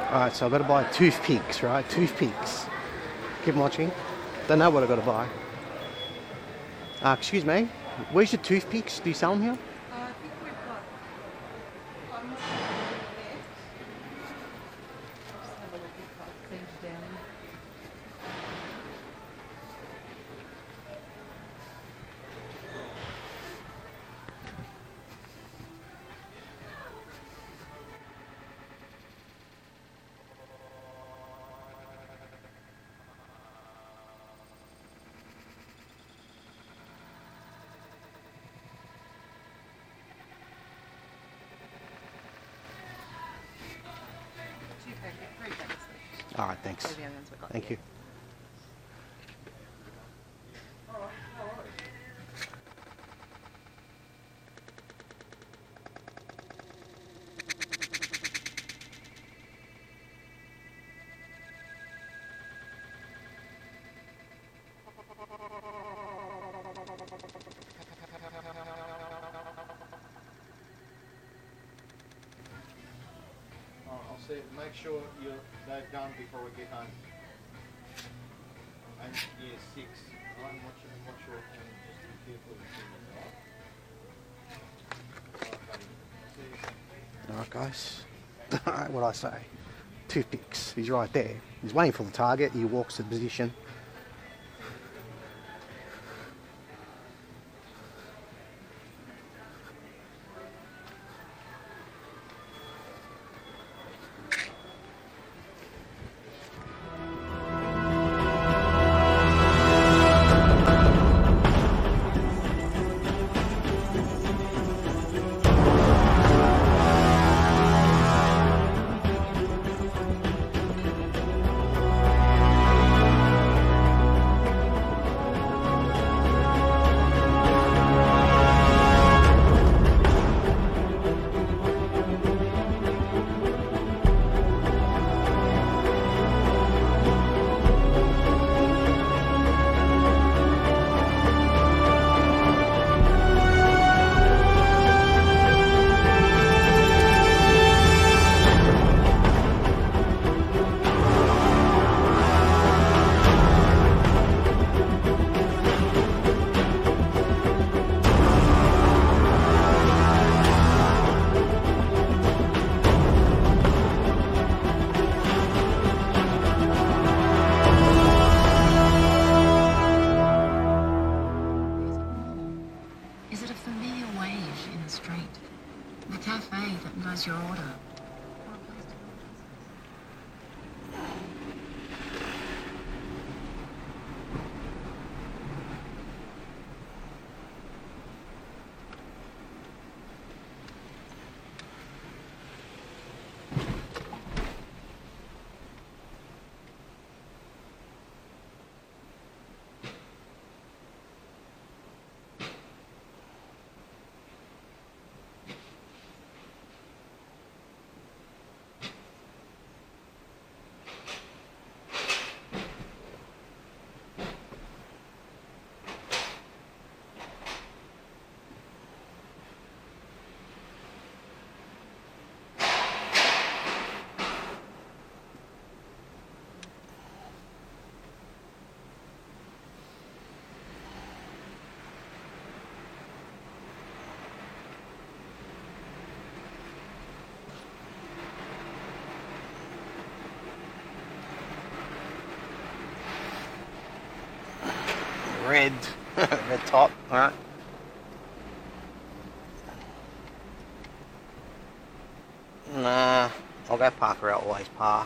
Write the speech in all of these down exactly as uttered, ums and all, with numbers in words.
Alright, so I've got to buy toothpicks, right? Toothpicks. Keep watching. Don't know what I've got to buy. Uh, excuse me, where's your toothpicks? Do you sell them here? Uh, I think we've got. I'm not sure yet. I'll just have a look if I've cleaned down. Two packets, three packets left. Alright, thanks. They're the only ones we've got. Thank you. Uh, I'll say, make sure you're, they're done before we get home. And yeah, six. I'm watching, watch your and just be careful of the fingers, alright? Alright, buddy. See you soon. Alright, guys. Alright, what I say? Toothpicks. He's right there. He's waiting for the target. He walks to the position. Is it a familiar wave in the street? The cafe that does your order? Red. Red top. Alright. Nah. I'll go Parker Outways Park.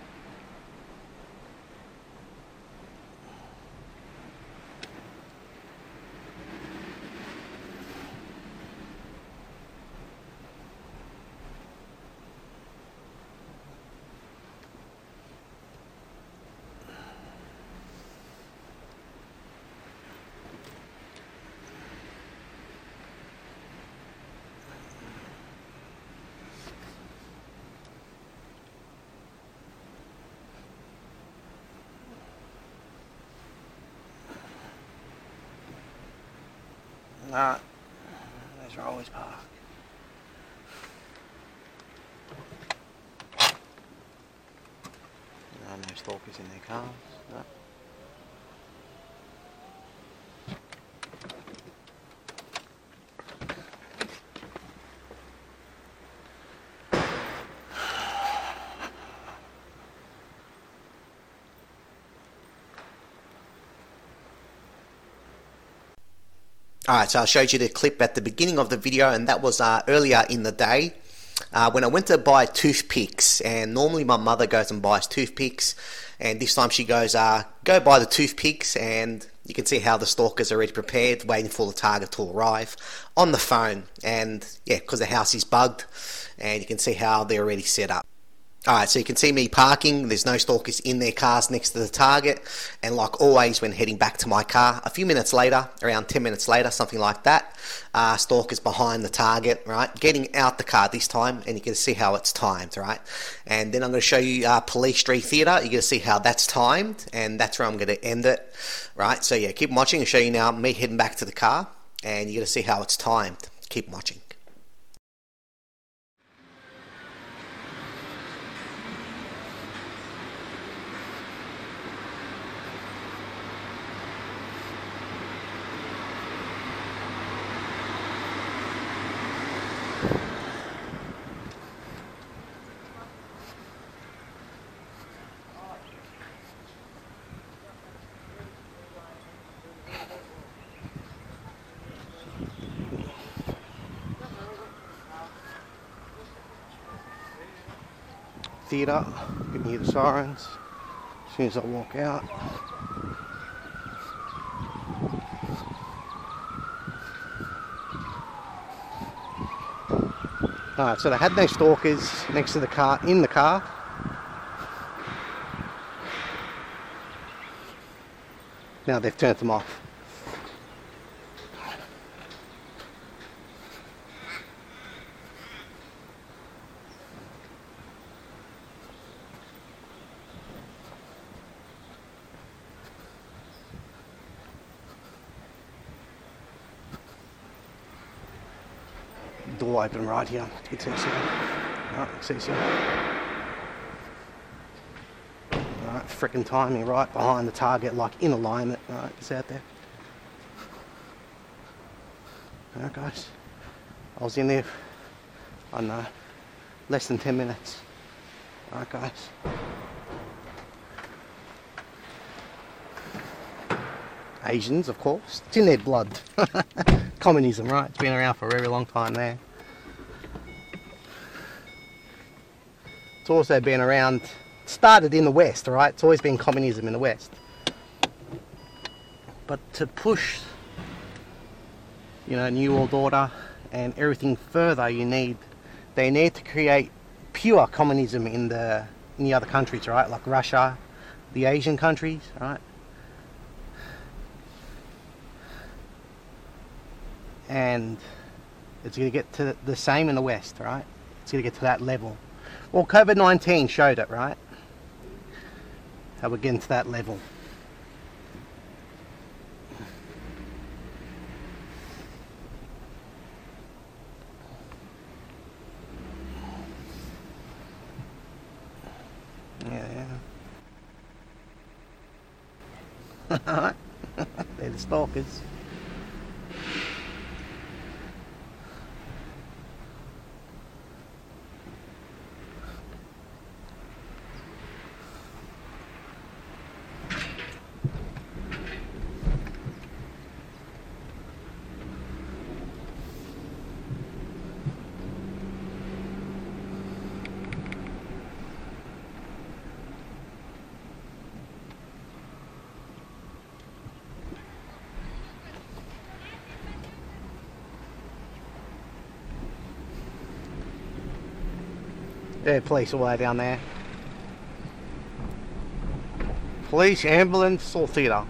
Nah, there's Always Park. no stalkers in their cars. No. Alright, so I showed you the clip at the beginning of the video, and that was uh, earlier in the day uh, when I went to buy toothpicks. And normally my mother goes and buys toothpicks, and this time she goes, uh, go buy the toothpicks, and you can see how the stalker's already prepared, waiting for the target to arrive on the phone. And yeah, because the house is bugged, and you can see how they're already set up. Alright, so you can see me parking, there's no stalkers in their cars next to the target, and like always when heading back to my car, a few minutes later, around ten minutes later, something like that, uh, stalkers behind the target, right, getting out the car this time, and you can see how it's timed, right, and then I'm going to show you uh, Police Street Theatre, you're going to see how that's timed, and that's where I'm going to end it, right, so yeah, keep watching, I'll show you now me heading back to the car, and you're going to see how it's timed, keep watching. Theatre, you can hear the sirens as soon as I walk out. Alright, so they had no stalkers next to the car, in the car. Now they've turned them off. Door open right here. You can see Alright, see here. Alright, frickin' timing right behind the target, like in alignment. Alright, it's out there. Alright guys. I was in there, I don't know, less than ten minutes. Alright guys. Asians, of course. It's in their blood. Communism, right? It's been around for a very long time there. It's also been around, started in the West, right? It's always been communism in the West. But to push, you know, New World Order and everything further, you need, they need to create pure communism in the, in the other countries, right? Like Russia, the Asian countries, right? And it's going to get to the same in the West, right? It's going to get to that level. Well, COVID nineteen showed it, right? How we're getting to that level. Yeah, yeah. They're the stalkers. Yeah, police all the way down there. Police, ambulance, or theatre.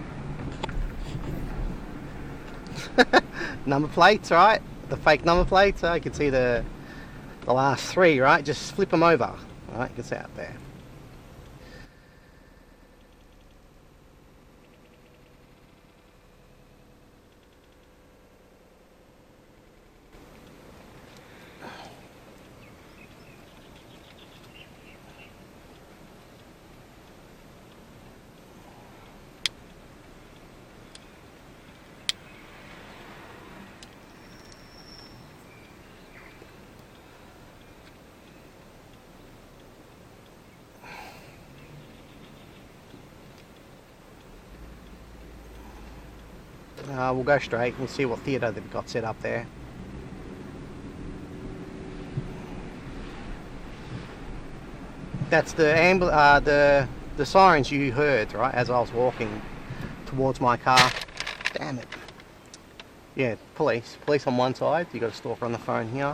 Number plates, right? The fake number plates. So you can see the the last three, right? Just flip them over. Right, you can see out there. Uh, we'll go straight. We'll see what theatre they've got set up there. That's the ambul uh, the the sirens you heard, right, as I was walking towards my car. Damn it. Yeah, police. Police on one side. You got a stalker on the phone here.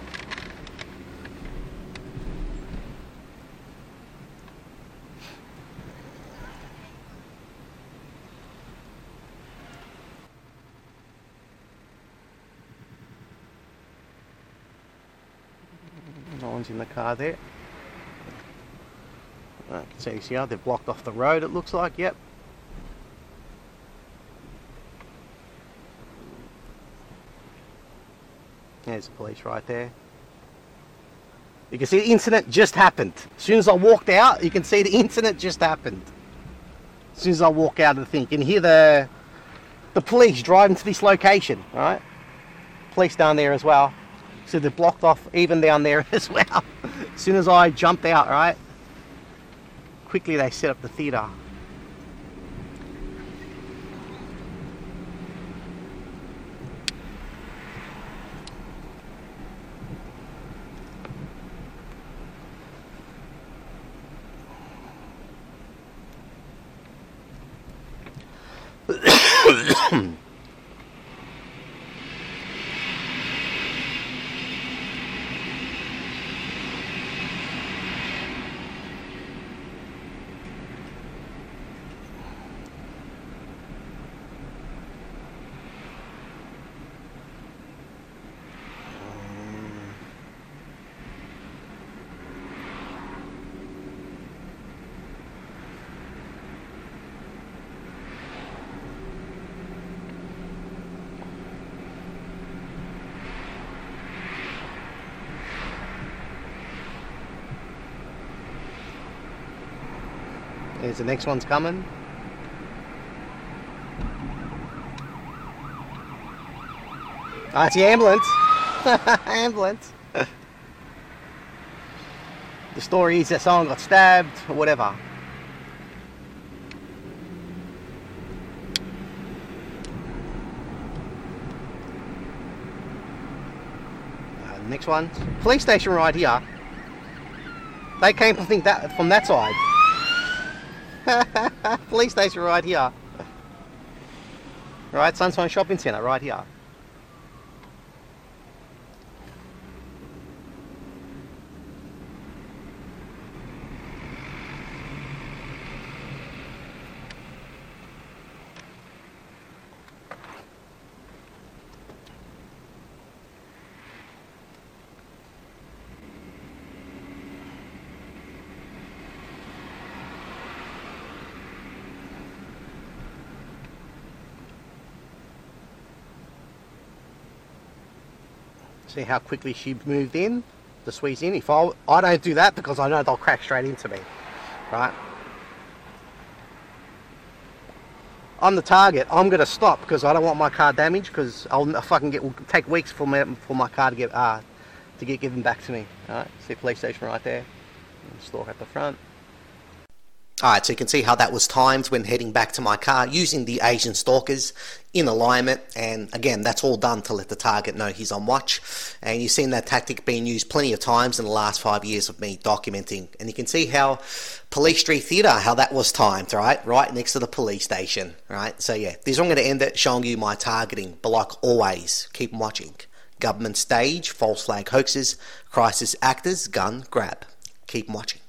No one's in the car there. I can see here, they've blocked off the road, it looks like, yep. There's the police right there. You can see the incident just happened. As soon as I walked out, you can see the incident just happened. As soon as I walk out of the thing, you can hear the, the police driving to this location, right? Police down there as well. So they've blocked off even down there as well. As soon as I jumped out, right? Quickly they set up the theatre. There's the next one's coming. Ah, it's the ambulance. Ambulance. The story is that someone got stabbed or whatever. Uh, next one, police station right here. They came, I think, that from that side. Police station right here. Right, Sunshine Shopping Centre right here. See how quickly she moved in, to squeeze in. If I, I don't do that because I know they'll crack straight into me, right? I'm the target. I'm going to stop because I don't want my car damaged because I'll fucking get, will take weeks for my, for my car to get, uh, to get given back to me. All right, see police station right there. Stalk at the front. Alright, so you can see how that was timed when heading back to my car using the Asian stalkers in alignment, and again that's all done to let the target know he's on watch. And you've seen that tactic being used plenty of times in the last five years of me documenting, and you can see how Police Street Theatre, how that was timed, right right next to the police station. Right, so yeah, this is I'm going to end it showing you my targeting, but like always, keep watching. Government stage, false flag hoaxes, crisis actors, gun grab. Keep watching.